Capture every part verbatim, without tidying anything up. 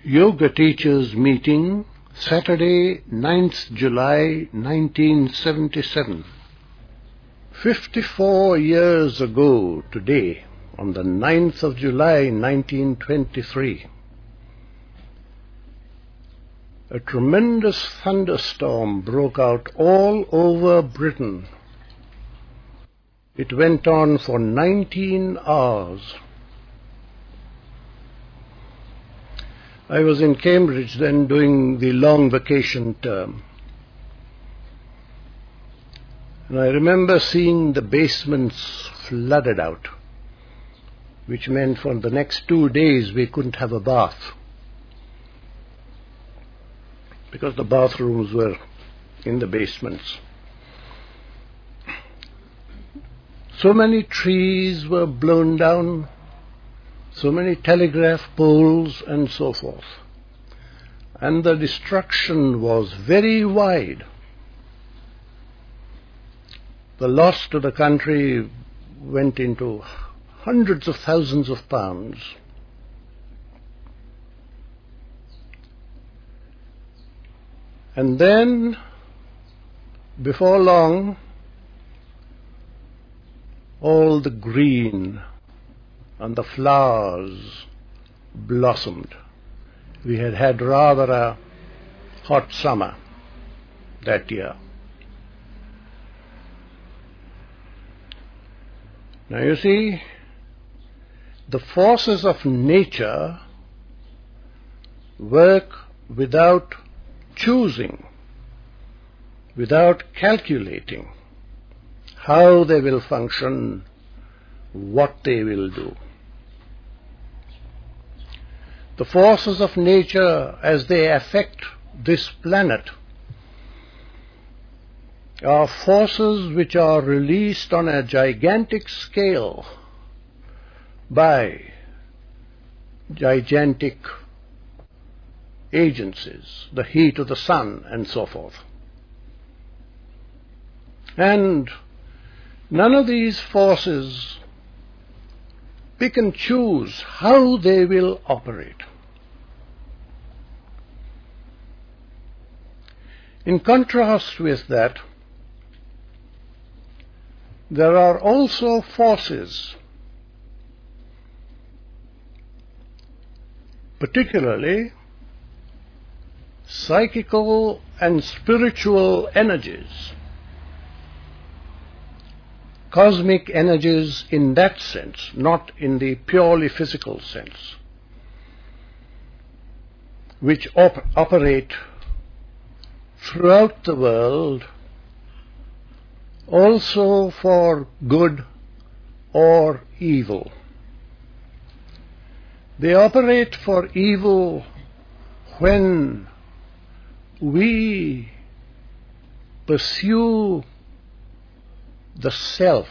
Yoga Teachers Meeting, Saturday, ninth July nineteen seventy-seven. Fifty-four years ago today, on the ninth of July nineteen twenty-three, a tremendous thunderstorm broke out all over Britain. It went on for nineteen hours. I was in Cambridge then doing the long vacation term. And I remember seeing the basements flooded out, which meant for the next two days we couldn't have a bath, because the bathrooms were in the basements. So many trees were blown down, so many telegraph poles and so forth. And the destruction was very wide. The loss to the country went into hundreds of thousands of pounds. And then, before long, all the green and the flowers blossomed. We had had rather a hot summer that year. Now you see, the forces of nature work without choosing, without calculating how they will function, what they will do. The forces of nature, as they affect this planet, are forces which are released on a gigantic scale by gigantic agencies, the heat of the sun and so forth. And none of these forces pick and choose how they will operate. In contrast with that, there are also forces, particularly psychical and spiritual energies, cosmic energies in that sense, not in the purely physical sense, which op- operate throughout the world, also for good or evil. They operate for evil when we pursue the self,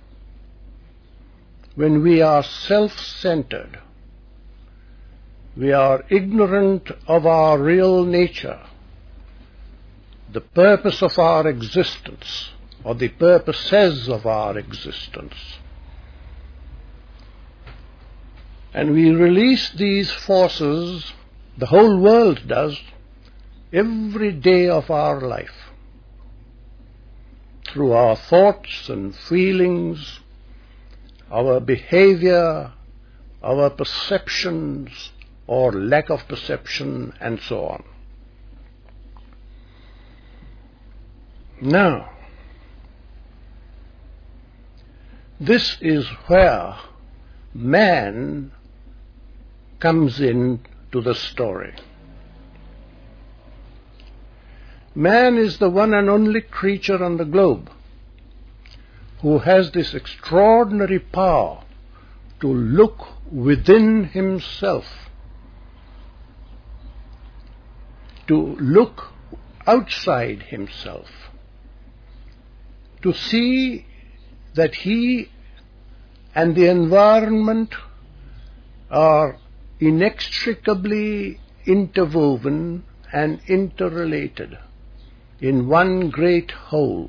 when we are self-centered, we are ignorant of our real nature, the purpose of our existence, or the purposes of our existence. And we release these forces, the whole world does, every day of our life, through our thoughts and feelings, our behavior, our perceptions or lack of perception, and so on. Now, this is where man comes in to the story. Man is the one and only creature on the globe who has this extraordinary power to look within himself, to look outside himself, to see that he and the environment are inextricably interwoven and interrelated in one great whole.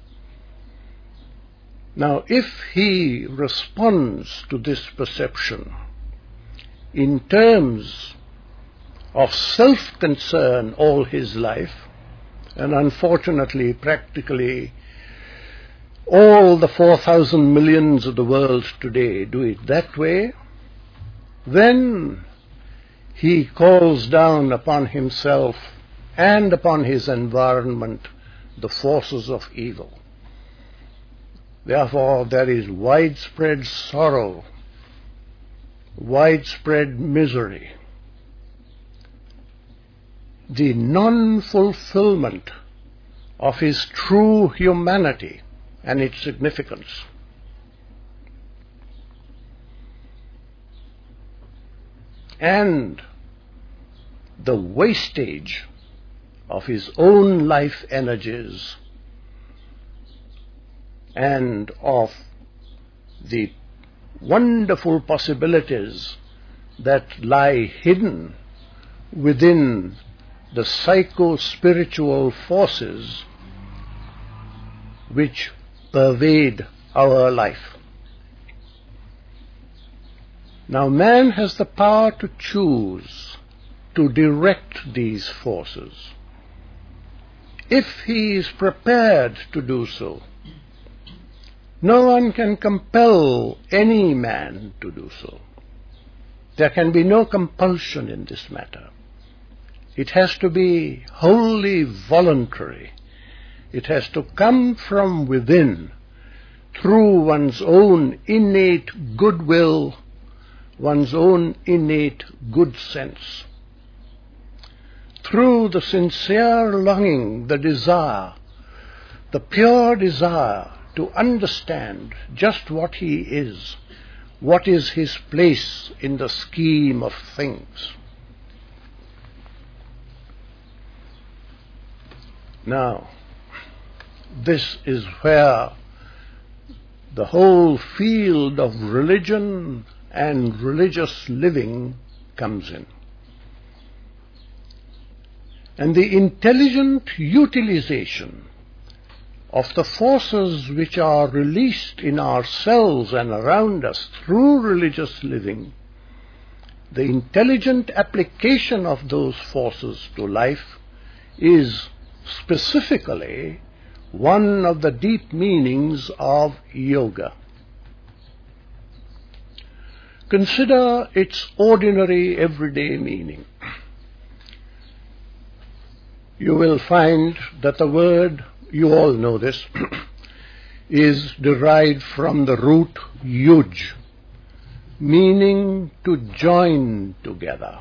Now, if he responds to this perception in terms of self-concern all his life, and unfortunately, practically all the four thousand millions of the world today do it that way, then he calls down upon himself and upon his environment the forces of evil. Therefore, there is widespread sorrow, widespread misery, the non-fulfillment of his true humanity and its significance. And the wastage of his own life energies and of the wonderful possibilities that lie hidden within the psycho-spiritual forces which pervade our life. Now, man has the power to choose, to direct these forces, if he is prepared to do so. No one can compel any man to do so. There can be no compulsion in this matter. It has to be wholly voluntary. It has to come from within, through one's own innate goodwill, one's own innate good sense. Through the sincere longing, the desire, the pure desire to understand just what he is, what is his place in the scheme of things. Now, this is where the whole field of religion and religious living comes in. And the intelligent utilization of the forces which are released in ourselves and around us through religious living, the intelligent application of those forces to life is specifically one of the deep meanings of yoga. Consider its ordinary, everyday meaning. You will find that the word, you all know this, is derived from the root yuj, meaning to join together.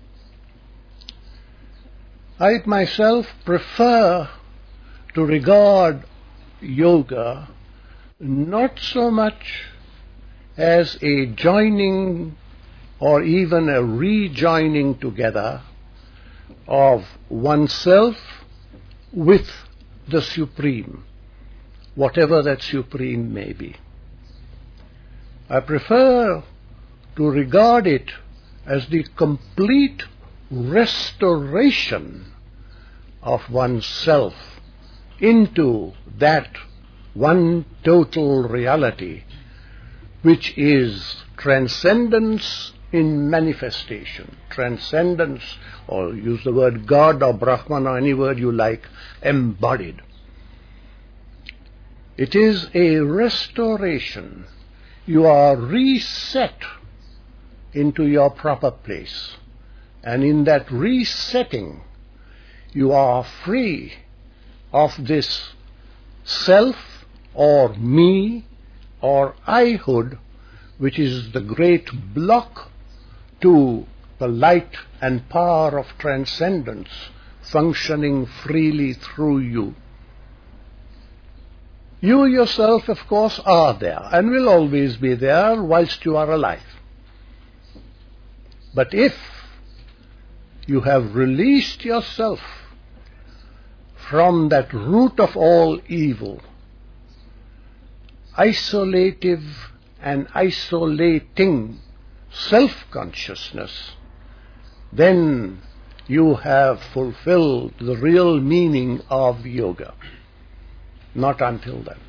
I myself prefer to regard yoga not so much as a joining or even a rejoining together of oneself with the Supreme, whatever that Supreme may be. I prefer to regard it as the complete restoration of oneself into that one total reality, which is transcendence in manifestation, transcendence, or use the word God or Brahman or any word you like, embodied. It is a restoration. You are reset into your proper place. And in that resetting, you are free of this self or me or I-hood, which is the great block to the light and power of transcendence functioning freely through you. You yourself, of course, are there and will always be there whilst you are alive. But if you have released yourself from that root of all evil, isolative and isolating self-consciousness, then you have fulfilled the real meaning of yoga. Not until then.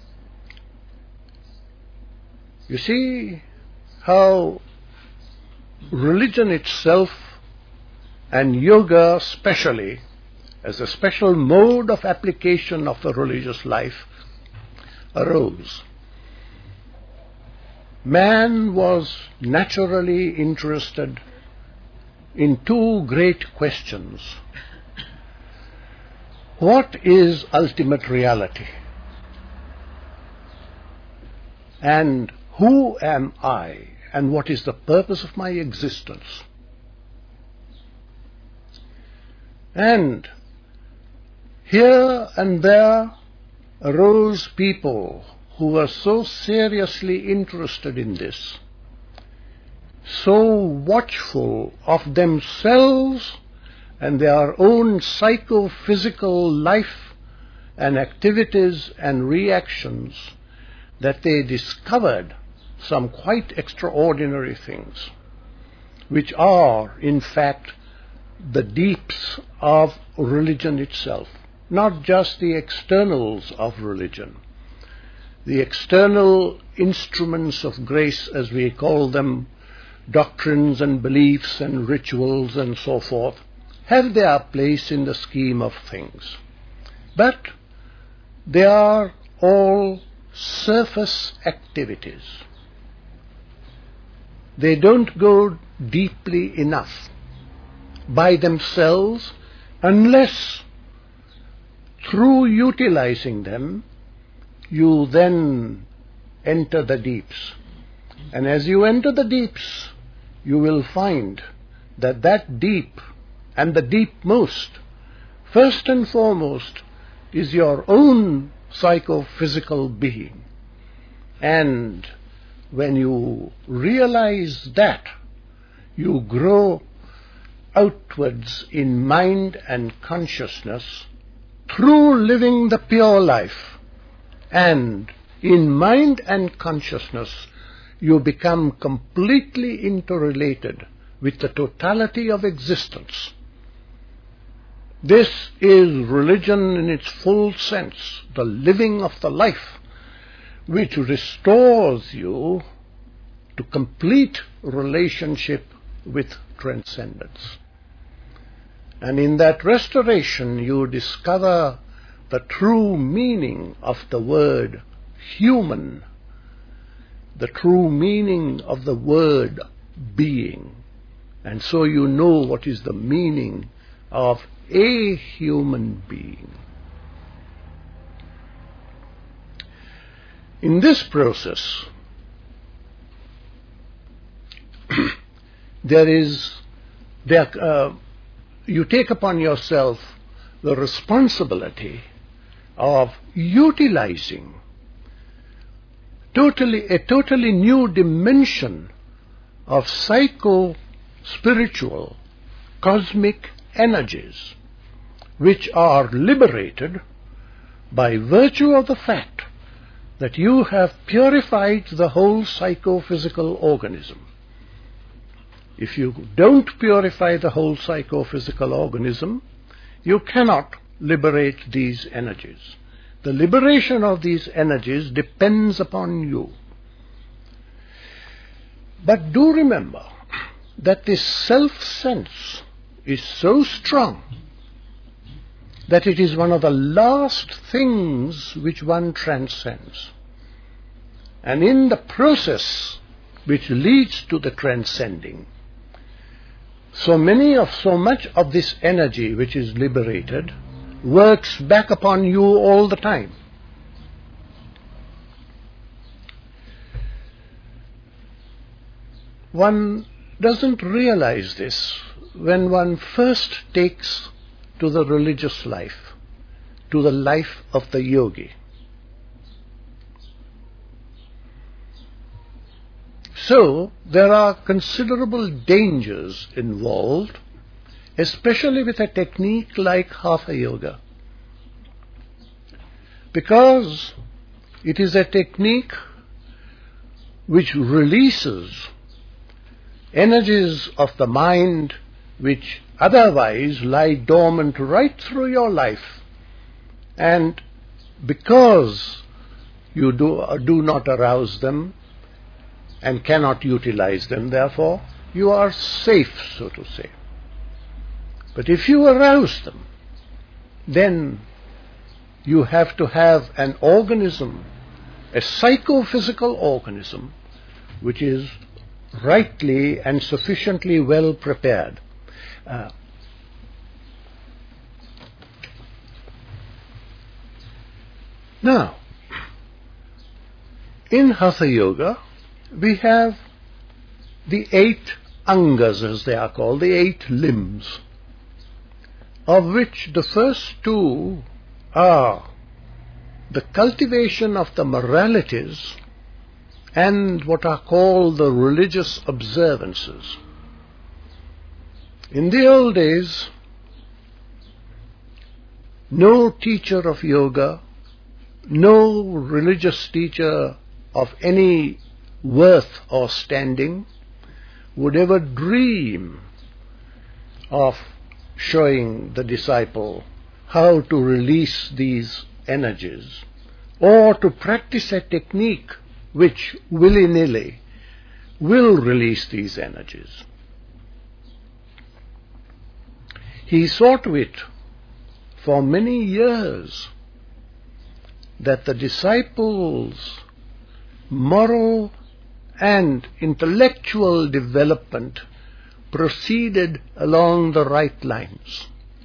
You see how religion itself and yoga specially, as a special mode of application of the religious life, arose. Man was naturally interested in two great questions. What is ultimate reality? And who am I? And what is the purpose of my existence? And here and there arose people who were so seriously interested in this, so watchful of themselves and their own psychophysical life and activities and reactions, that they discovered some quite extraordinary things, which are, in fact, the deeps of religion itself, not just the externals of religion. The external instruments of grace, as we call them, doctrines and beliefs and rituals and so forth, have their place in the scheme of things. But they are all surface activities. They don't go deeply enough by themselves unless through utilizing them you then enter the deeps. And as you enter the deeps, you will find that that deep and the deepmost, first and foremost, is your own psychophysical being. And when you realize that, you grow outwards in mind and consciousness through living the pure life. And in mind and consciousness, you become completely interrelated with the totality of existence. This is religion in its full sense, the living of the life, which restores you to complete relationship with transcendence. And in that restoration you discover the true meaning of the word human, the true meaning of the word being. And so you know what is the meaning of a human being. In this process, there is, there, uh, you take upon yourself the responsibility of utilizing totally a totally new dimension of psycho-spiritual cosmic energies, which are liberated by virtue of the fact that you have purified the whole psychophysical organism. If you don't purify the whole psychophysical organism, you cannot liberate these energies. The liberation of these energies depends upon you. But do remember that this self-sense is so strong that it is one of the last things which one transcends. And in the process which leads to the transcending, so many of so much of this energy which is liberated works back upon you all the time. One doesn't realize this when one first takes to the religious life, to the life of the yogi. So there are considerable dangers involved, especially with a technique like Hatha Yoga, because it is a technique which releases energies of the mind which otherwise lie dormant right through your life. And because you do, do not arouse them and cannot utilize them, therefore, you are safe, so to say. But if you arouse them, then you have to have an organism, a psychophysical organism, which is rightly and sufficiently well prepared. Uh, now, in Hatha Yoga, we have the eight angas, as they are called, the eight limbs, of which the first two are the cultivation of the moralities and what are called the religious observances. In the old days, no teacher of yoga, no religious teacher of any worth or standing would ever dream of showing the disciple how to release these energies, or to practice a technique which willy-nilly will release these energies. He saw to it for many years that the disciples' moral and intellectual development proceeded along the right lines.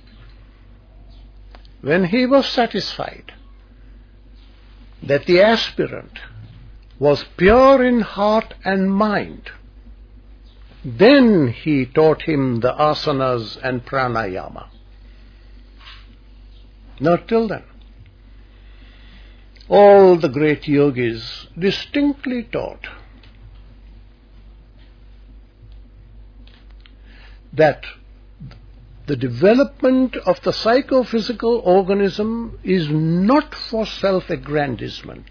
When he was satisfied that the aspirant was pure in heart and mind, then he taught him the asanas and pranayama. Not till then. All the great yogis distinctly taught that the development of the psychophysical organism is not for self-aggrandizement,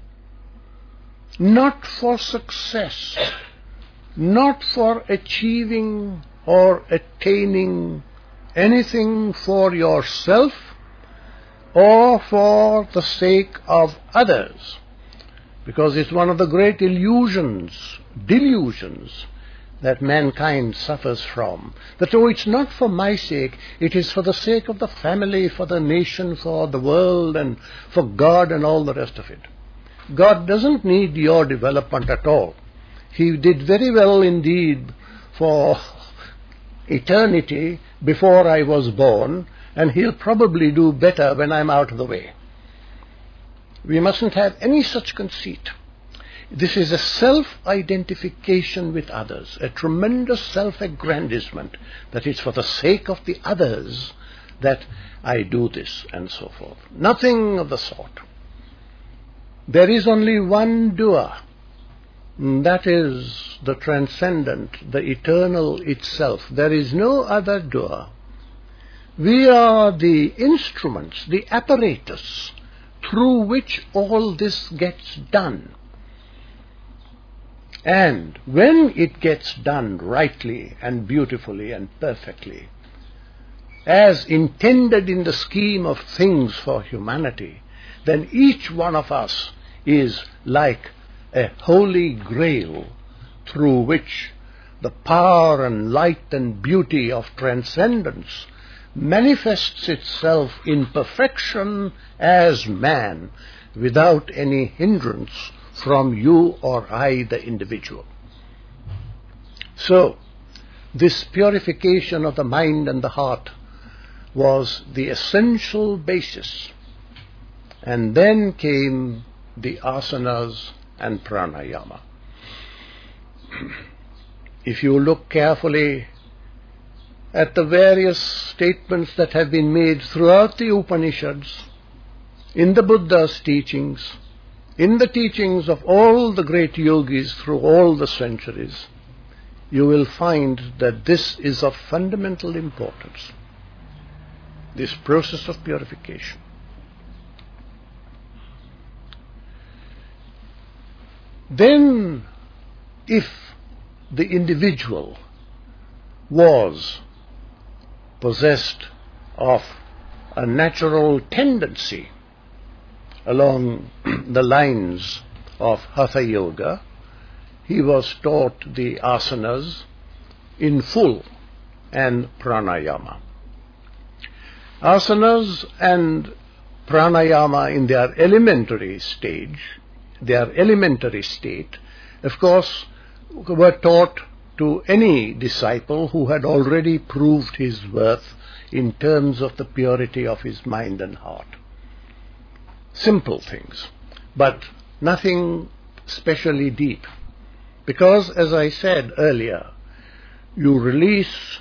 not for success, not for achieving or attaining anything for yourself or for the sake of others, because it's one of the great illusions, delusions, that mankind suffers from, that oh, it's not for my sake, it is for the sake of the family, for the nation, for the world, and for God and all the rest of it. God doesn't need your development at all. He did very well indeed for eternity before I was born, and He'll probably do better when I'm out of the way. We mustn't have any such conceit. This is a self-identification with others, a tremendous self-aggrandizement, that it's for the sake of the others that I do this, and so forth. Nothing of the sort. There is only one doer. That is the transcendent, the eternal itself. There is no other doer. We are the instruments, the apparatus through which all this gets done. And when it gets done rightly and beautifully and perfectly, as intended in the scheme of things for humanity, then each one of us is like a holy grail through which the power and light and beauty of transcendence manifests itself in perfection as man, without any hindrance from you or I, the individual. So, this purification of the mind and the heart was the essential basis. And then came the asanas and pranayama. If you look carefully at the various statements that have been made throughout the Upanishads, in the Buddha's teachings, in the teachings of all the great yogis through all the centuries, you will find that this is of fundamental importance, this process of purification. Then, if the individual was possessed of a natural tendency along the lines of Hatha Yoga, he was taught the asanas in full, and pranayama. Asanas and pranayama in their elementary stage, their elementary state, of course, were taught to any disciple who had already proved his worth in terms of the purity of his mind and heart. Simple things, but nothing specially deep. Because, as I said earlier, you release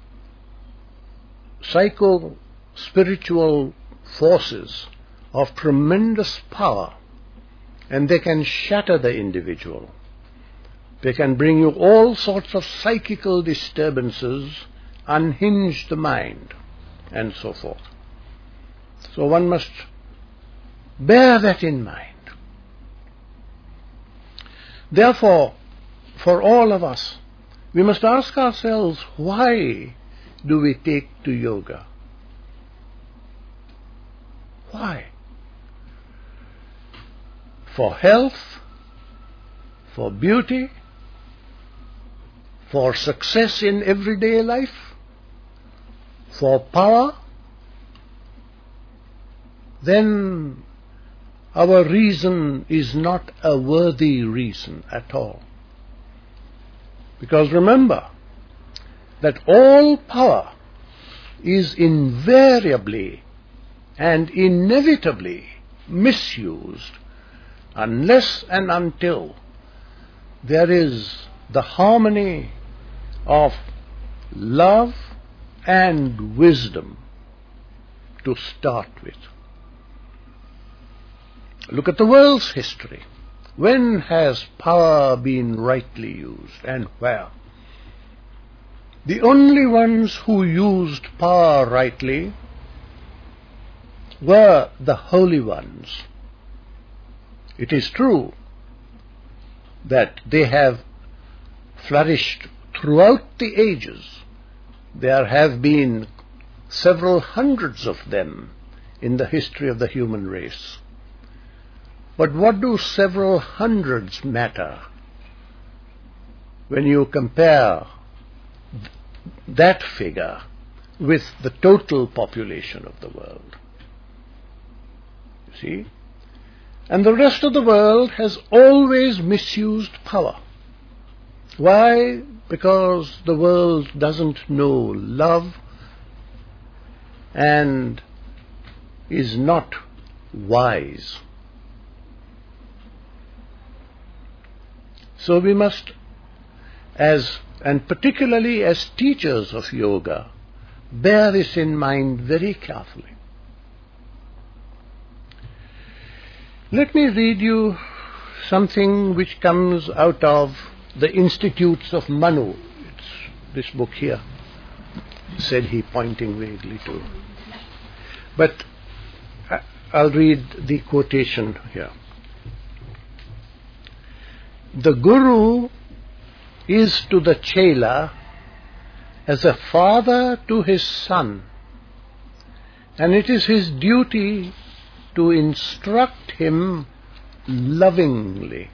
psycho-spiritual forces of tremendous power, and they can shatter the individual. They can bring you all sorts of psychical disturbances, unhinge the mind, and so forth. So one must bear that in mind. Therefore, for all of us, we must ask ourselves, why do we take to yoga? Why? For health, for beauty, for success in everyday life, for power? Then our reason is not a worthy reason at all. Because remember that all power is invariably and inevitably misused unless and until there is the harmony of love and wisdom to start with. Look at the world's history. When has power been rightly used, and where? The only ones who used power rightly were the holy ones. It is true that they have flourished throughout the ages. There have been several hundreds of them in the history of the human race. But what do several hundreds matter when you compare th- that figure with the total population of the world? You see? And the rest of the world has always misused power. Why? Because the world doesn't know love and is not wise. So we must, as and particularly as teachers of yoga, bear this in mind very carefully. Let me read you something which comes out of the Institutes of Manu. It's this book here, said he, pointing vaguely to. But I'll read the quotation here. The Guru is to the Chela as a father to his son, and it is his duty to instruct him lovingly.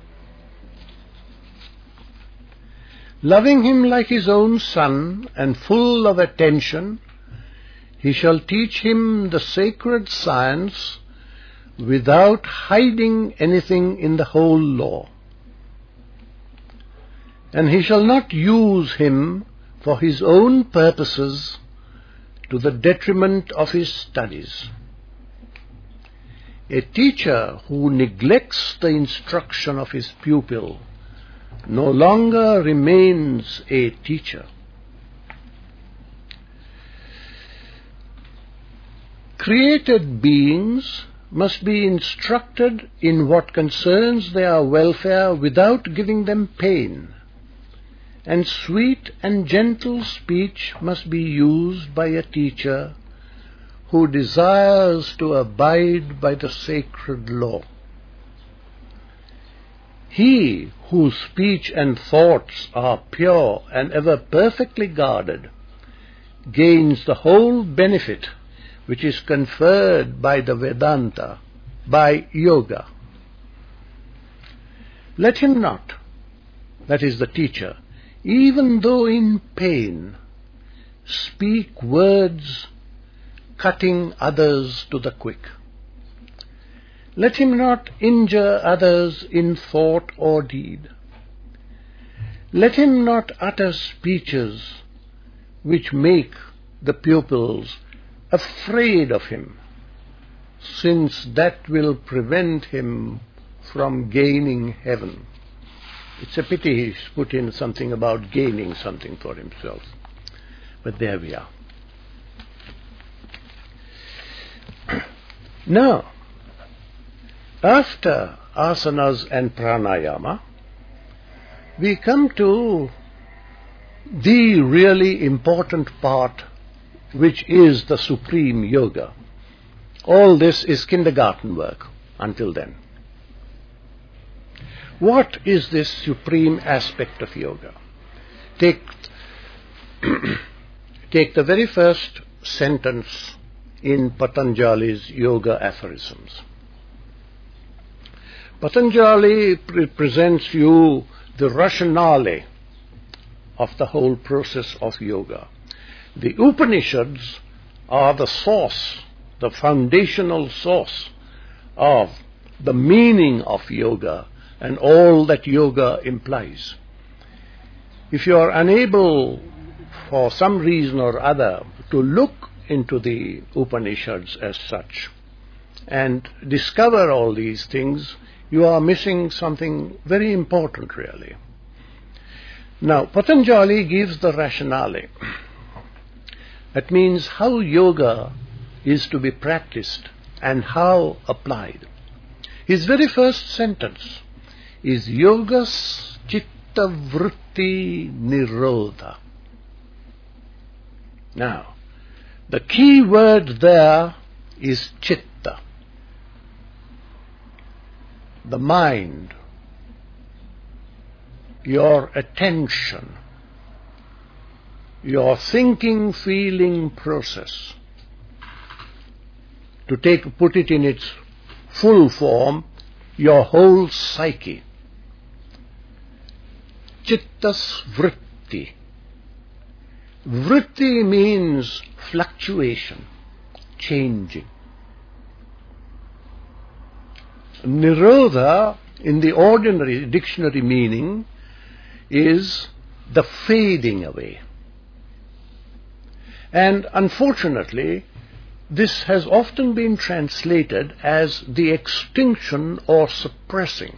Loving him like his own son and full of attention, he shall teach him the sacred science without hiding anything in the whole law. And he shall not use him for his own purposes to the detriment of his studies. A teacher who neglects the instruction of his pupil no longer remains a teacher. Created beings must be instructed in what concerns their welfare without giving them pain, and sweet and gentle speech must be used by a teacher who desires to abide by the sacred law. He whose speech and thoughts are pure and ever perfectly guarded gains the whole benefit which is conferred by the Vedanta, by yoga. Let him not, that is the teacher, even though in pain, speak words cutting others to the quick. Let him not injure others in thought or deed. Let him not utter speeches which make the pupils afraid of him, since that will prevent him from gaining heaven. It's a pity he's put in something about gaining something for himself. But there we are. Now, after asanas and pranayama, we come to the really important part, which is the supreme yoga. All this is kindergarten work until then. What is this supreme aspect of yoga? Take, take the very first sentence in Patanjali's Yoga Aphorisms. Patanjali pre- presents you the rationale of the whole process of yoga. The Upanishads are the source, the foundational source of the meaning of yoga and all that yoga implies. If you are unable, for some reason or other, to look into the Upanishads as such and discover all these things, you are missing something very important, really. Now, Patanjali gives the rationale. That means how yoga is to be practiced and how applied. His very first sentence is yogas chitta vritti nirodha. Now, the key word there is chitta, the mind, your attention, your thinking, feeling process. To take, put it in its full form, your whole psyche. Chittas vritti. Vritti means fluctuation, changing. Nirodha, in the ordinary dictionary meaning, is the fading away. And unfortunately, this has often been translated as the extinction or suppressing.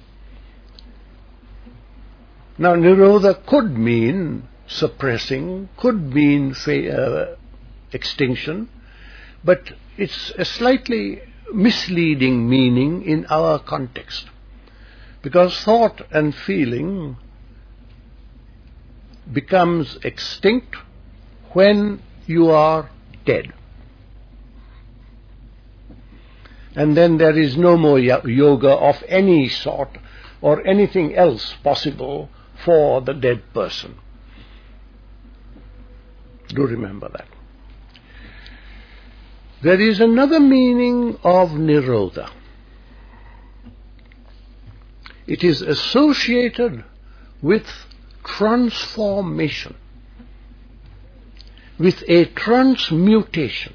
Now, Nirodha could mean suppressing, could mean fa- uh, extinction, but it's a slightly misleading meaning in our context, because thought and feeling becomes extinct when you are dead. And then there is no more yoga of any sort or anything else possible for the dead person. Do remember that. There is another meaning of Nirodha. It is associated with transformation, with a transmutation.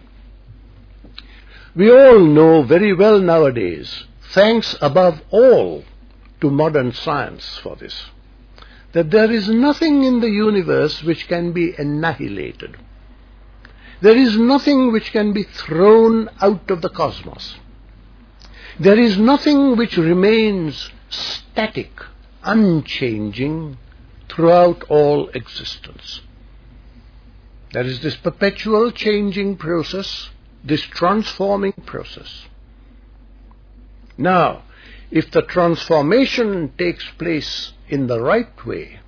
We all know very well nowadays, thanks above all to modern science for this, that there is nothing in the universe which can be annihilated. There is nothing which can be thrown out of the cosmos. There is nothing which remains static, unchanging throughout all existence. There is this perpetual changing process, this transforming process. Now, if the transformation takes place in the right way,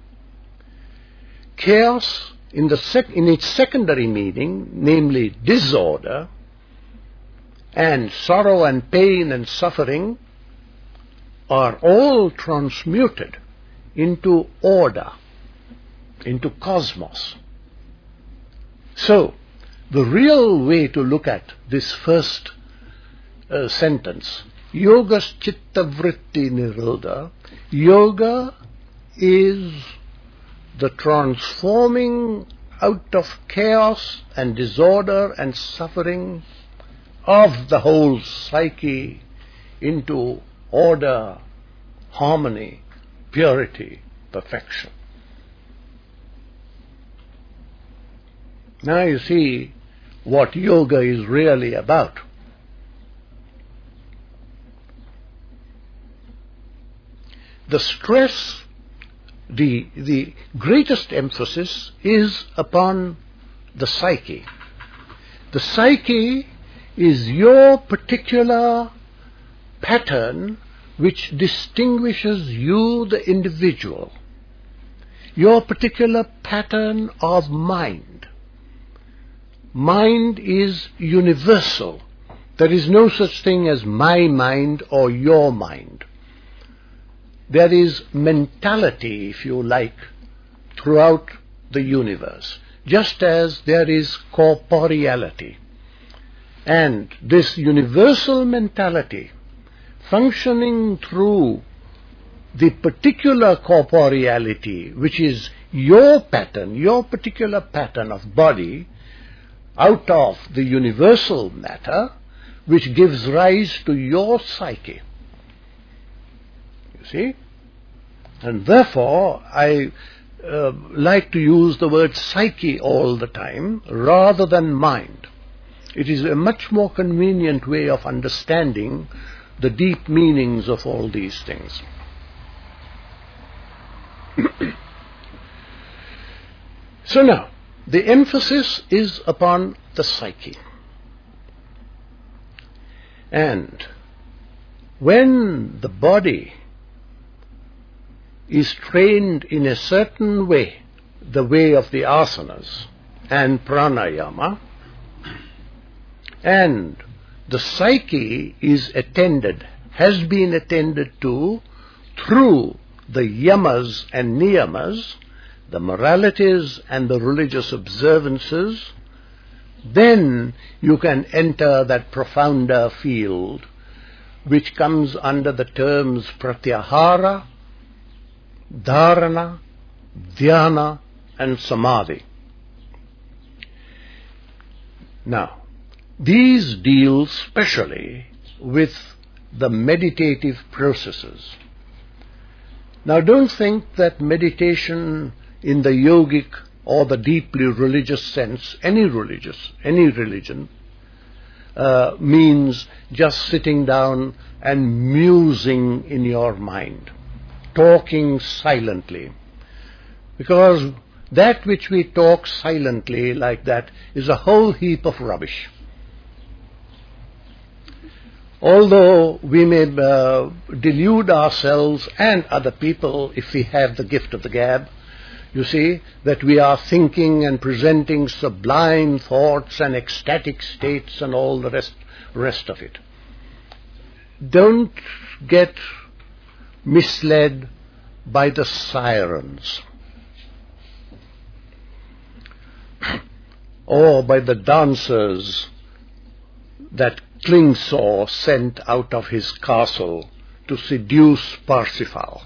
chaos in, the sec- in its secondary meaning, namely disorder, and sorrow and pain and suffering, are all transmuted into order, into cosmos. So, the real way to look at this first uh, sentence, yogas chitta vritti nirodha, yoga is the transforming out of chaos and disorder and suffering of the whole psyche into order, harmony, purity, perfection. Now you see what yoga is really about. The stress, the, the greatest emphasis is upon the psyche. The psyche is your particular pattern which distinguishes you, the individual, your particular pattern of mind. Mind is universal. There is no such thing as my mind or your mind. There is mentality, if you like, throughout the universe, just as there is corporeality. And this universal mentality, functioning through the particular corporeality, which is your pattern, your particular pattern of body, out of the universal matter, which gives rise to your psyche. You see? And therefore, I uh, like to use the word psyche all the time, rather than mind. It is a much more convenient way of understanding the deep meanings of all these things. So now, the emphasis is upon the psyche. And when the body is trained in a certain way, the way of the asanas and pranayama, and the psyche is attended, has been attended to through the yamas and niyamas, the moralities and the religious observances, then you can enter that profounder field which comes under the terms pratyahara, dharana, dhyana and samadhi. Now, these deal specially with the meditative processes. Now, don't think that meditation in the yogic or the deeply religious sense, any religious, any religion, uh, means just sitting down and musing in your mind, talking silently. Because that which we talk silently like that is a whole heap of rubbish. Although we may uh, delude ourselves and other people, if we have the gift of the gab, you see, that we are thinking and presenting sublime thoughts and ecstatic states and all the rest, rest of it. Don't get misled by the sirens or by the dancers that Klingsor sent out of his castle to seduce Parsifal.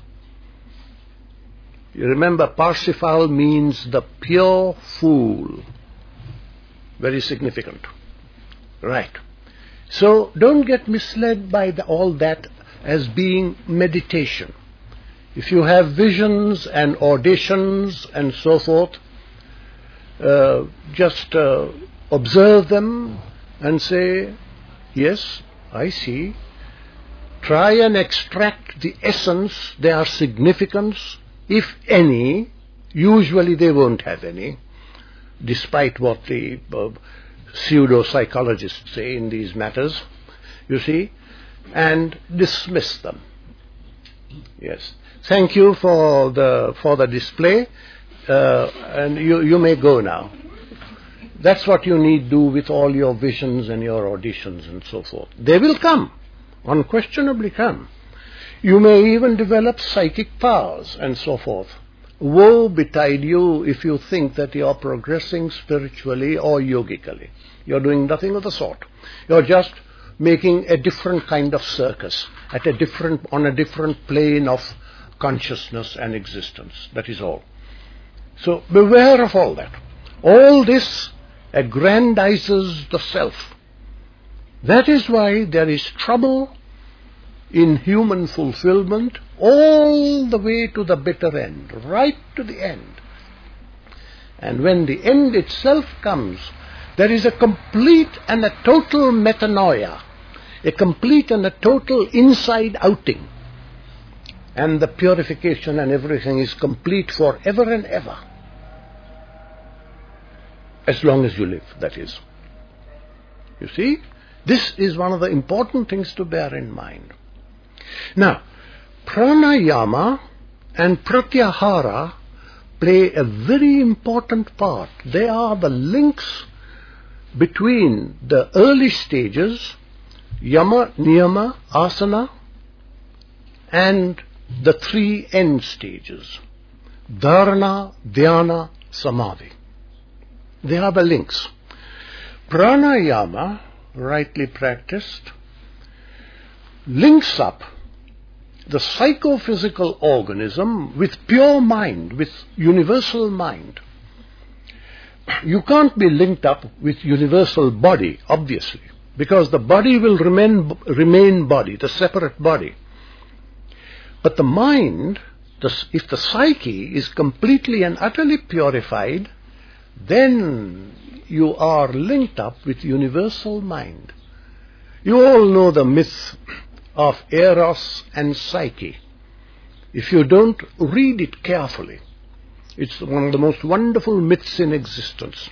You remember, Parsifal means the pure fool. Very significant. Right. So don't get misled by the, all that as being meditation. If you have visions and auditions and so forth, uh, just uh, observe them and say, yes, I see. Try and extract the essence, their significance, if any. Usually they won't have any, despite what the uh, pseudo-psychologists say in these matters, you see, and dismiss them. Yes. Thank you for the, for the display, uh, and you, you may go now. That's what you need do with all your visions and your auditions and so forth. They will come, unquestionably come. You may even develop psychic powers and so forth. Woe betide you if you think that you are progressing spiritually or yogically. You're doing nothing of the sort. You're just making a different kind of circus at a different, on a different plane of consciousness and existence. That is all. So beware of all that. All this aggrandizes the self. That is why there is trouble in human fulfillment all the way to the bitter end, right to the end. And when the end itself comes, there is a complete and a total metanoia, a complete and a total inside outing. And the purification and everything is complete forever and ever. As long as you live, that is. You see, this is one of the important things to bear in mind. Now, pranayama and pratyahara play a very important part. They are the links between the early stages, yama, niyama, asana, and the three end stages, dharana, dhyana, samadhi. They are the links. Pranayama, rightly practiced, links up the psychophysical organism with pure mind, with universal mind. You can't be linked up with universal body, obviously, because the body will remain, remain body, the separate body. But the mind, the, if the psyche is completely and utterly purified, then you are linked up with universal mind. You all know the myth of Eros and Psyche. If you don't read it carefully, it's one of the most wonderful myths in existence.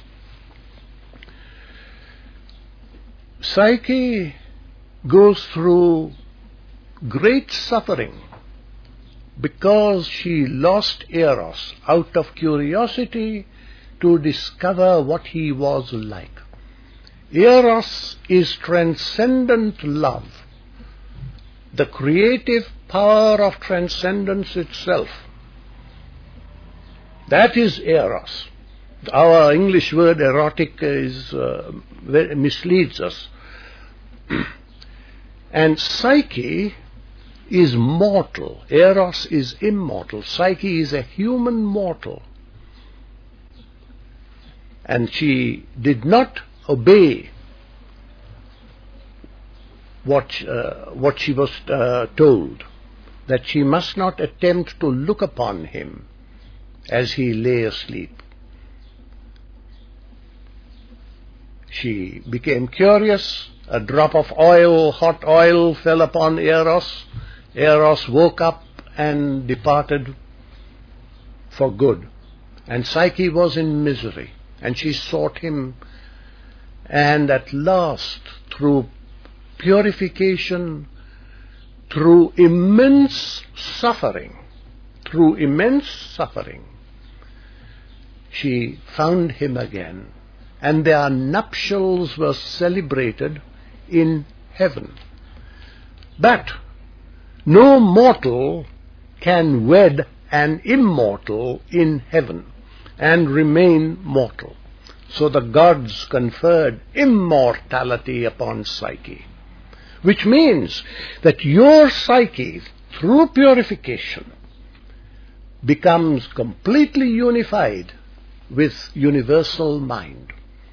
Psyche goes through great suffering because she lost Eros out of curiosity to discover what he was like. Eros is transcendent love, the creative power of transcendence itself. That is Eros. Our English word erotic is uh, misleads us. And Psyche is mortal. Eros is immortal. Psyche is a human mortal. And she did not obey what, uh, what she was uh, told, that she must not attempt to look upon him as he lay asleep. She became curious. A drop of oil, hot oil, fell upon Eros. Eros woke up and departed for good. And Psyche was in misery. And she sought him. And at last, through purification, through immense suffering, through immense suffering, she found him again. And their nuptials were celebrated in heaven. But no mortal can wed an immortal in heaven and remain mortal. So the gods conferred immortality upon Psyche, which means that your psyche, through purification, becomes completely unified with universal mind.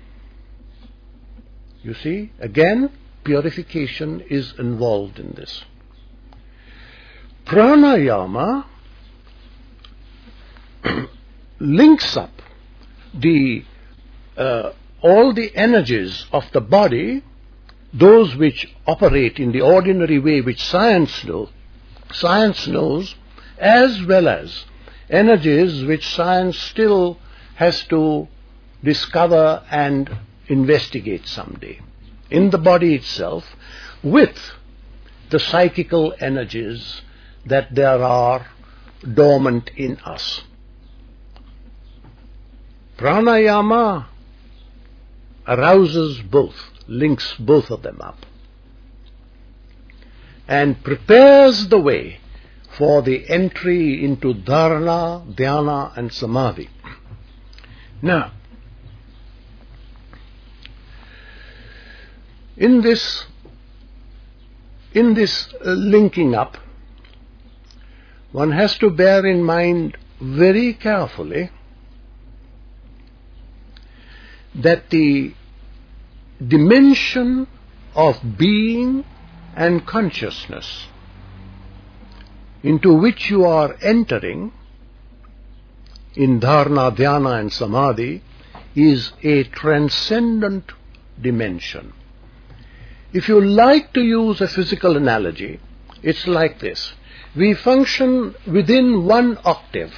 You see, again, purification is involved in this. Pranayama links up the uh, all the energies of the body, those which operate in the ordinary way which science knows, science knows, as well as energies which science still has to discover and investigate someday, in the body itself, with the psychical energies that there are dormant in us. Pranayama arouses both, links both of them up, and prepares the way for the entry into dharana, dhyana and samadhi. Now, in this, in this uh, linking up, one has to bear in mind very carefully that the dimension of being and consciousness into which you are entering in dharana, dhyana and samadhi is a transcendent dimension. If you like to use a physical analogy, it's like this. We function within one octave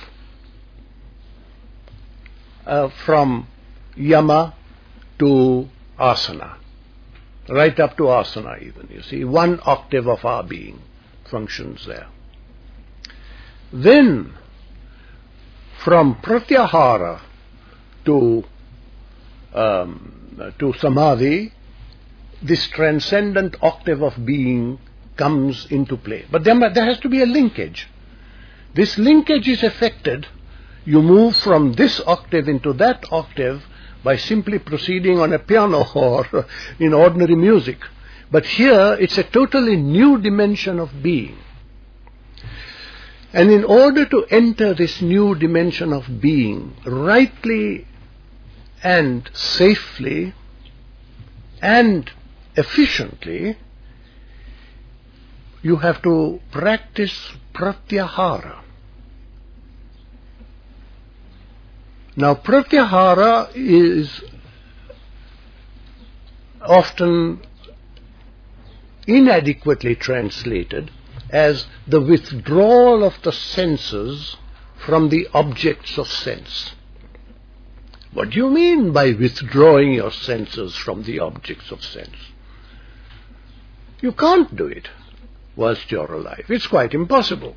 uh, from yama to asana, right up to asana even, you see, one octave of our being functions there. Then, from pratyahara to, um, to samadhi, this transcendent octave of being comes into play. But there, there has to be a linkage. This linkage is effected. You move from this octave into that octave by simply proceeding on a piano or in ordinary music. But here it's a totally new dimension of being. And in order to enter this new dimension of being rightly and safely and efficiently, you have to practice pratyahara. Now, pratyahara is often inadequately translated as the withdrawal of the senses from the objects of sense. What do you mean by withdrawing your senses from the objects of sense? You can't do it whilst you're alive. It's quite impossible.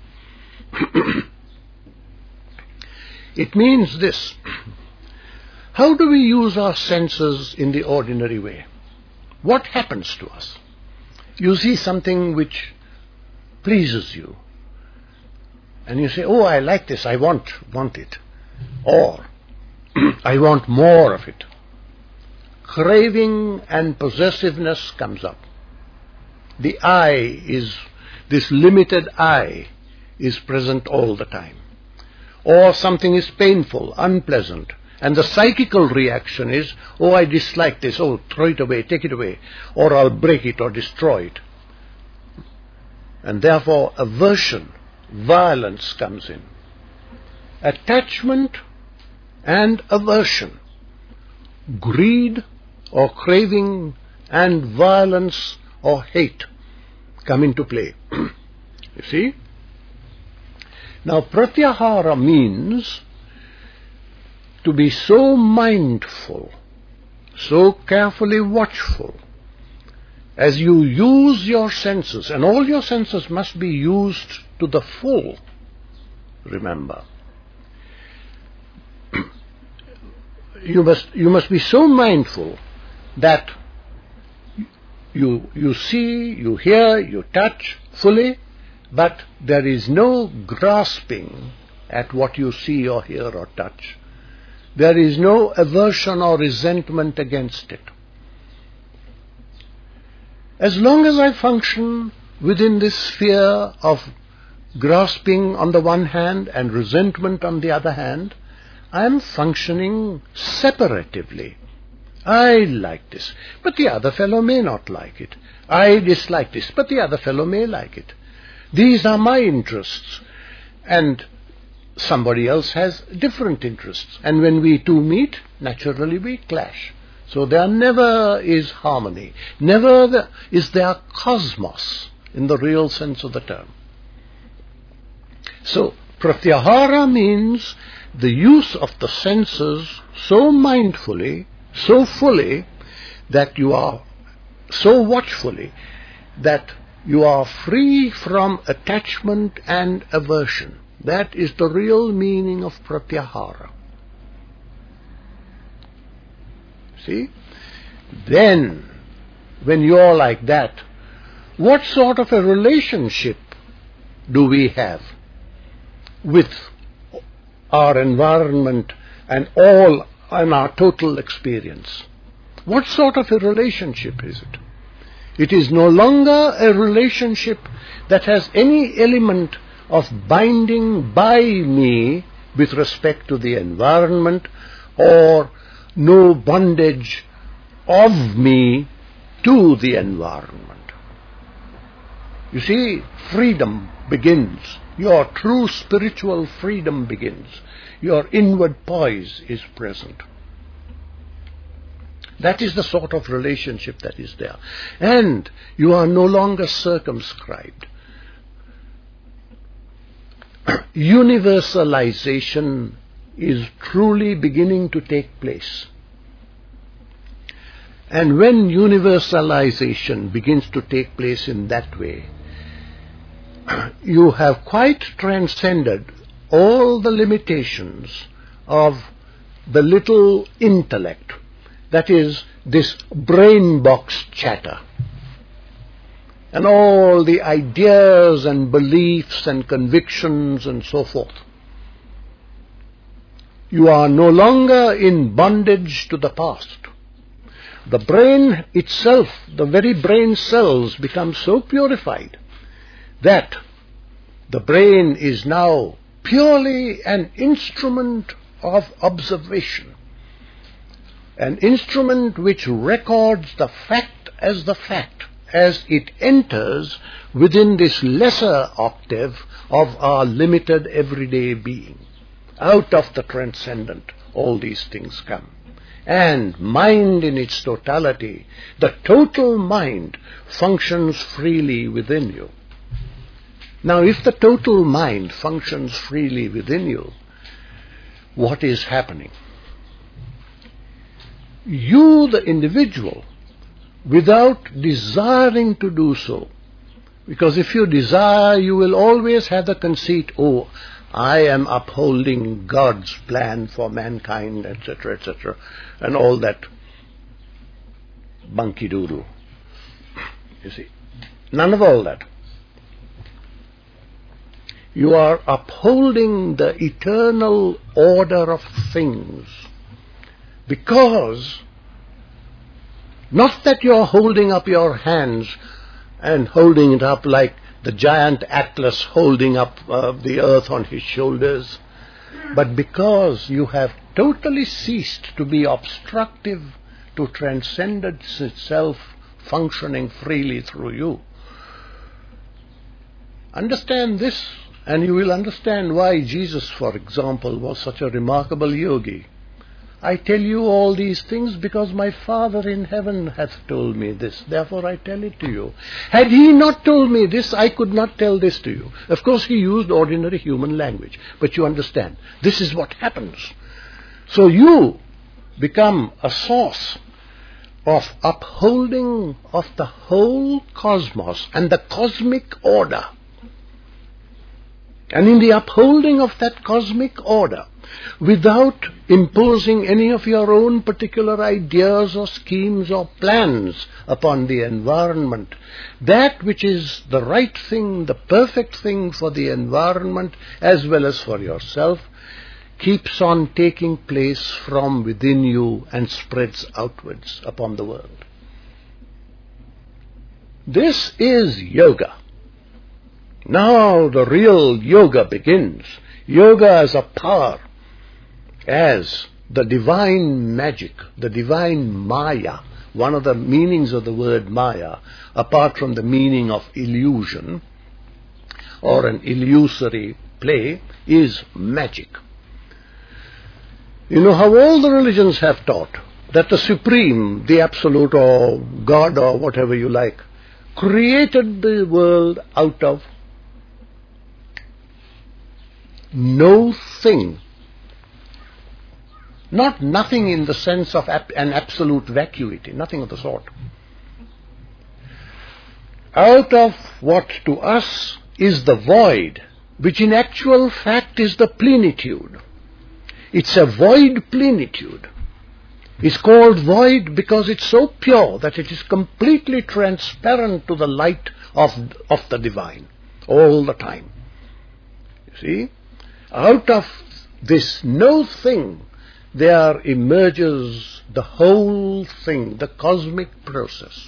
It means this. How do we use our senses in the ordinary way? What happens to us? You see something which pleases you, and you say, oh, I like this, I want, want it. Or, I want more of it. Craving and possessiveness comes up. The I is, this limited I is present all the time. Or something is painful, unpleasant, and the psychical reaction is, oh, I dislike this, oh, throw it away, take it away, or I'll break it or destroy it. And therefore aversion, violence comes in. Attachment and aversion, greed or craving and violence or hate come into play. You see? Now, pratyahara means to be so mindful, so carefully watchful, as you use your senses, and all your senses must be used to the full, remember. You must, you must be so mindful that you, you see, you hear, you touch fully, but there is no grasping at what you see or hear or touch. There is no aversion or resentment against it. As long as I function within this sphere of grasping on the one hand and resentment on the other hand, I am functioning separatively. I like this, but the other fellow may not like it. I dislike this, but the other fellow may like it. These are my interests, and somebody else has different interests. And when we two meet, naturally we clash. So there never is harmony. Never the, is there cosmos in the real sense of the term. So pratyahara means the use of the senses so mindfully, so fully, that you are so watchfully, that you are free from attachment and aversion. That is the real meaning of pratyahara. See? Then, when you're like that, what sort of a relationship do we have with our environment and all and our total experience? What sort of a relationship is it? It is no longer a relationship that has any element of binding by me with respect to the environment, or no bondage of me to the environment. You see, freedom begins. Your true spiritual freedom begins. Your inward poise is present. That is the sort of relationship that is there. And you are no longer circumscribed. Universalization is truly beginning to take place. And when universalization begins to take place in that way, you have quite transcended all the limitations of the little intellect, that is, this brain box chatter, and all the ideas and beliefs and convictions and so forth. You are no longer in bondage to the past. The brain itself, the very brain cells, become so purified that the brain is now purely an instrument of observation, an instrument which records the fact as the fact, as it enters within this lesser octave of our limited everyday being. Out of the transcendent, all these things come. And mind in its totality, the total mind, functions freely within you. Now, if the total mind functions freely within you, what is happening? You, the individual, without desiring to do so, because if you desire, you will always have the conceit, oh, I am upholding God's plan for mankind, et cetera, et cetera, and all that bunky-doodle. You see, none of all that. You are upholding the eternal order of things, because not that you are holding up your hands and holding it up like the giant Atlas holding up uh, the earth on his shoulders, but because you have totally ceased to be obstructive to transcendence itself functioning freely through you. Understand this, and you will understand why Jesus, for example, was such a remarkable yogi. I tell you all these things because my Father in heaven hath told me this. Therefore I tell it to you. Had he not told me this, I could not tell this to you. Of course, he used ordinary human language. But you understand, this is what happens. So you become a source of upholding of the whole cosmos and the cosmic order. And in the upholding of that cosmic order, without imposing any of your own particular ideas or schemes or plans upon the environment, that which is the right thing, the perfect thing for the environment as well as for yourself, keeps on taking place from within you and spreads outwards upon the world. This is yoga. Now the real yoga begins. Yoga as a power, as the divine magic, the divine Maya. One of the meanings of the word Maya, apart from the meaning of illusion or an illusory play, is magic. You know how all the religions have taught that the Supreme, the Absolute, or God, or whatever you like, created the world out of no thing. Not nothing in the sense of ap- an absolute vacuity, nothing of the sort. Out of what to us is the void, which in actual fact is the plenitude. It's a void plenitude. It's called void because it's so pure that it is completely transparent to the light of, of the divine all the time. You see? Out of this no thing, there emerges the whole thing, the cosmic process.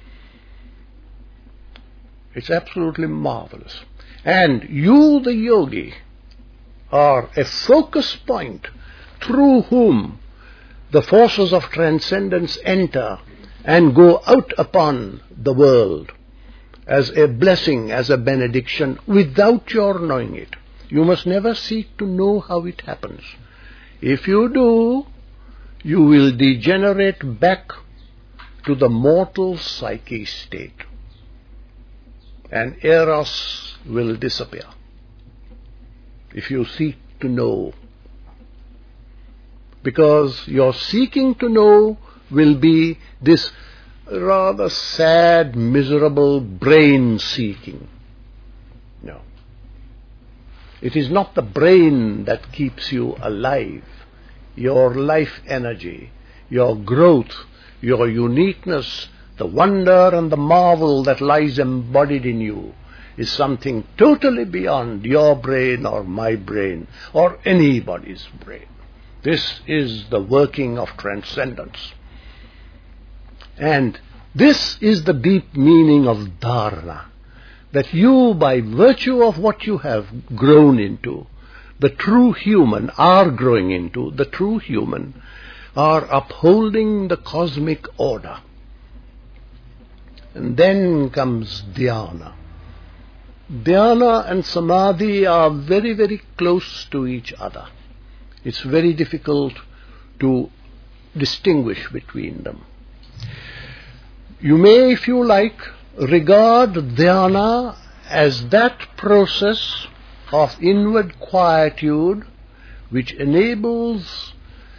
It's absolutely marvelous. And you, the yogi, are a focus point through whom the forces of transcendence enter and go out upon the world as a blessing, as a benediction, without your knowing it. You must never seek to know how it happens. If you do, you will degenerate back to the mortal psyche state, and eros will disappear. If you seek to know, because your seeking to know will be this rather sad, miserable brain seeking. No. It is not the brain that keeps you alive. Your life energy, your growth, your uniqueness, the wonder and the marvel that lies embodied in you is something totally beyond your brain or my brain or anybody's brain. This is the working of transcendence. And this is the deep meaning of dharana, that you, by virtue of what you have grown into, the true human are growing into, the true human are upholding the cosmic order. And then comes dhyana. Dhyana and samadhi are very, very close to each other. It's very difficult to distinguish between them. You may, if you like, regard dhyana as that process of inward quietude which enables,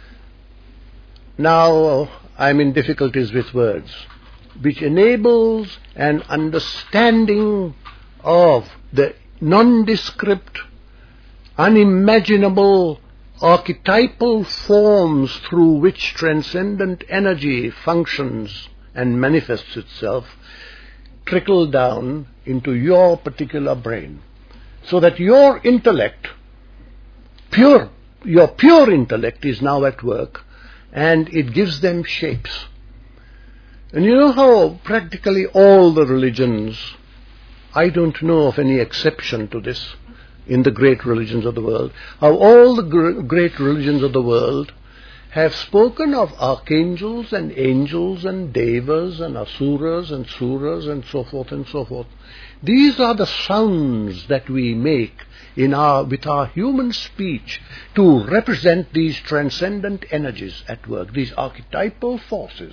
now I'm in difficulties with words, which enables an understanding of the nondescript, unimaginable, archetypal forms through which transcendent energy functions and manifests itself, trickle down into your particular brain, so that your intellect, pure, your pure intellect is now at work, and it gives them shapes. And you know how practically all the religions, I don't know of any exception to this in the great religions of the world, how all the gr- great religions of the world have spoken of archangels and angels and devas and asuras and suras and so forth and so forth. These are the sounds that we make in our, with our human speech to represent these transcendent energies at work, these archetypal forces.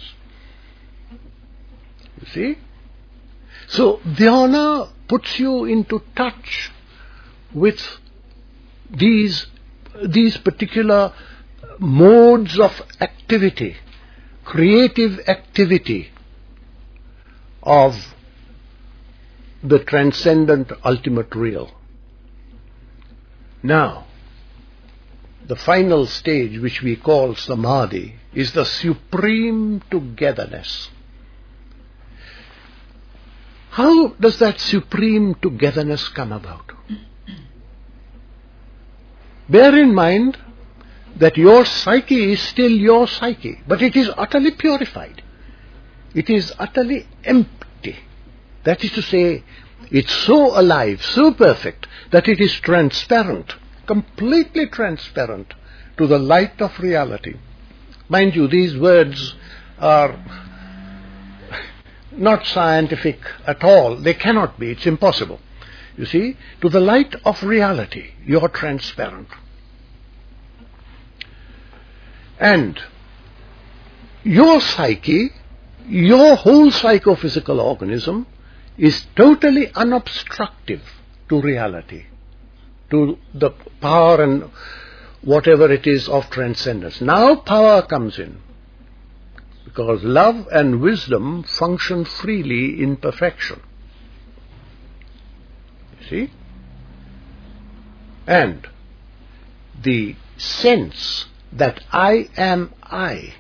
You see? So dhyana puts you into touch with these, these particular modes of activity, creative activity of the transcendent ultimate real. Now, the final stage, which we call samadhi, is the supreme togetherness. How does that supreme togetherness come about? Bear in mind that your psyche is still your psyche, but it is utterly purified. It is utterly empty. That is to say, it's so alive, so perfect, that it is transparent, completely transparent to the light of reality. Mind you, these words are not scientific at all. They cannot be. It's impossible. You see, to the light of reality, you're transparent. And your psyche, your whole psychophysical organism, is totally unobstructive to reality, to the power and whatever it is of transcendence. Now power comes in, because love and wisdom function freely in perfection. You see? And the sense that I am I,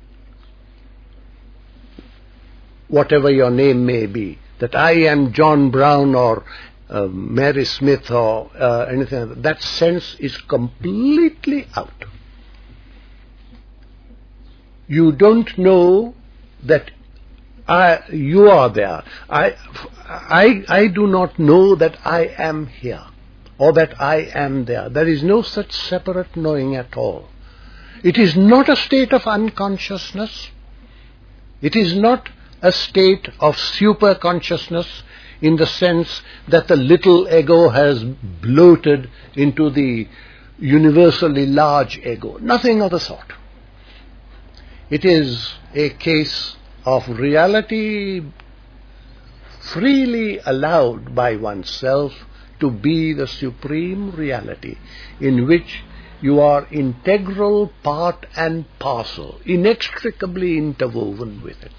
whatever your name may be, that I am John Brown or uh, Mary Smith or uh, anything like that, that sense is completely out. You don't know that I, you are there. I, I, I do not know that I am here or that I am there. There is no such separate knowing at all. It is not a state of unconsciousness. It is not a state of super consciousness in the sense that the little ego has bloated into the universally large ego. Nothing of the sort. It is a case of reality freely allowed by oneself to be the supreme reality in which you are integral part and parcel, inextricably interwoven with it.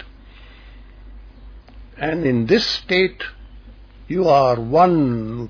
And in this state, you are one.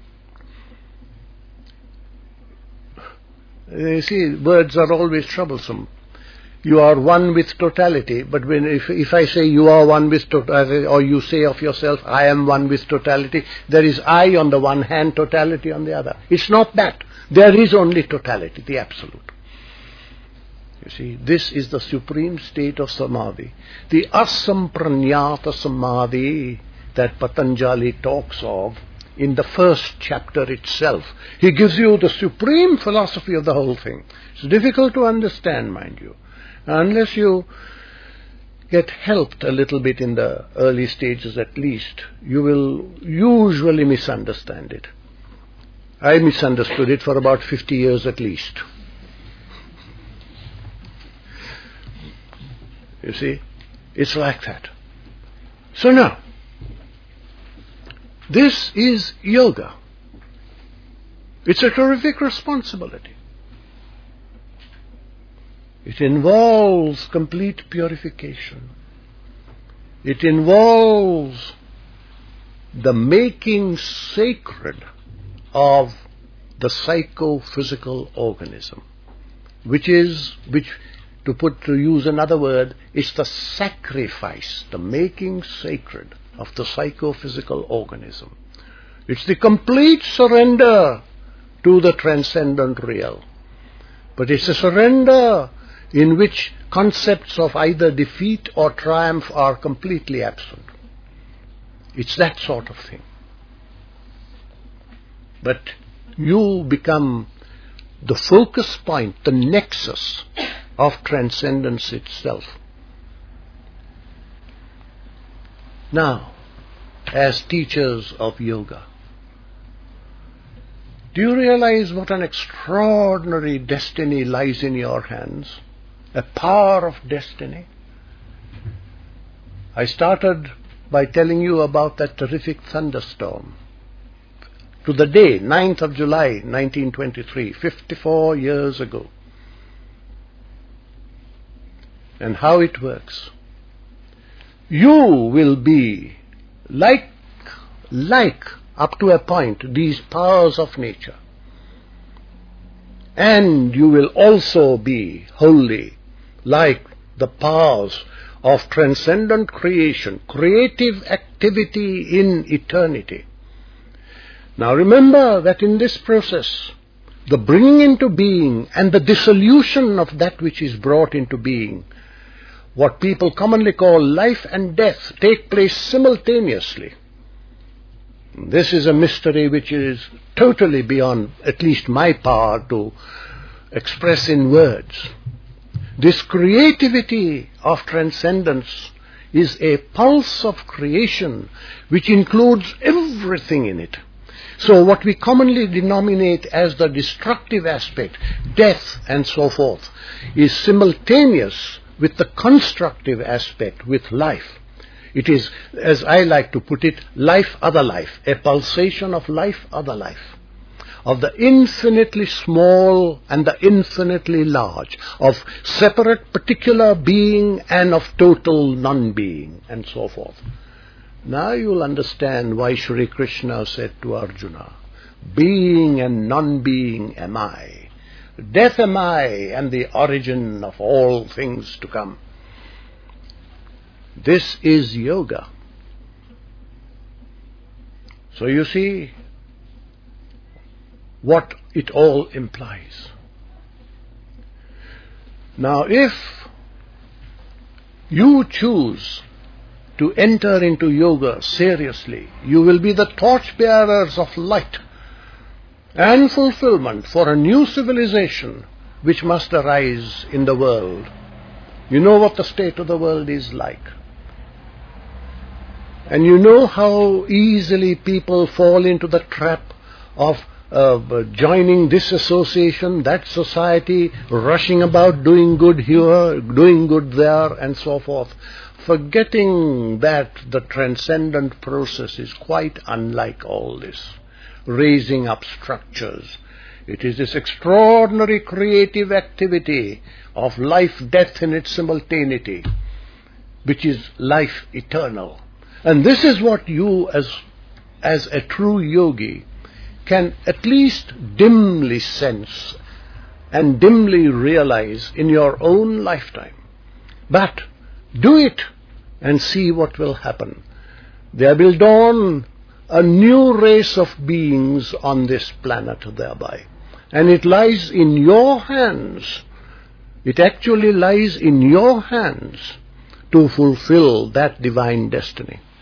You see, words are always troublesome. You are one with totality, but when if, if I say you are one with totality, or you say of yourself, I am one with totality, there is I on the one hand, totality on the other. It's not that. There is only totality, the absolute. You see, this is the supreme state of samadhi. The asampranyata samadhi that Patanjali talks of in the first chapter itself. He gives you the supreme philosophy of the whole thing. It's difficult to understand, mind you, unless you get helped a little bit in the early stages at least. You will usually misunderstand it. I misunderstood it for about fifty years at least. You see, it's like that. So now, this is yoga. It's a terrific responsibility. It involves complete purification. It involves the making sacred of the psychophysical organism, which is, which, to put, to use another word, is the sacrifice, the making sacred of the psychophysical organism. It's the complete surrender to the transcendent real. But it's a surrender in which concepts of either defeat or triumph are completely absent. It's that sort of thing. But you become the focus point, the nexus of transcendence itself. Now, as teachers of yoga, do you realize what an extraordinary destiny lies in your hands? A power of destiny. I started by telling you about that terrific thunderstorm. To the day, ninth of July, nineteen twenty-three, fifty-four years ago. And how it works. You will be like, like, up to a point, these powers of nature. And you will also be wholly like the powers of transcendent creation, creative activity in eternity. Now remember that in this process, the bringing into being and the dissolution of that which is brought into being, what people commonly call life and death, take place simultaneously. This is a mystery which is totally beyond at least my power to express in words. This creativity of transcendence is a pulse of creation which includes everything in it. So what we commonly denominate as the destructive aspect, death and so forth, is simultaneous with the constructive aspect, with life. It is, as I like to put it, life, other life, a pulsation of life, other life, of the infinitely small and the infinitely large, of separate particular being and of total non-being, and so forth. Now you will understand why Shri Krishna said to Arjuna, being and non-being am I. Death am I and the origin of all things to come. This is yoga. So you see what it all implies. Now if you choose to enter into yoga seriously, you will be the torchbearers of light and fulfillment for a new civilization which must arise in the world. You know what the state of the world is like. And you know how easily people fall into the trap of uh, joining this association, that society, rushing about doing good here, doing good there, and so forth, forgetting that the transcendent process is quite unlike all this, raising up structures. It is this extraordinary creative activity of life-death in its simultaneity, which is life eternal. And this is what you, as, as a true yogi, can at least dimly sense and dimly realize in your own lifetime. But do it and see what will happen. There will dawn a new race of beings on this planet thereby. And it lies in your hands. It actually lies in your hands to fulfill that divine destiny.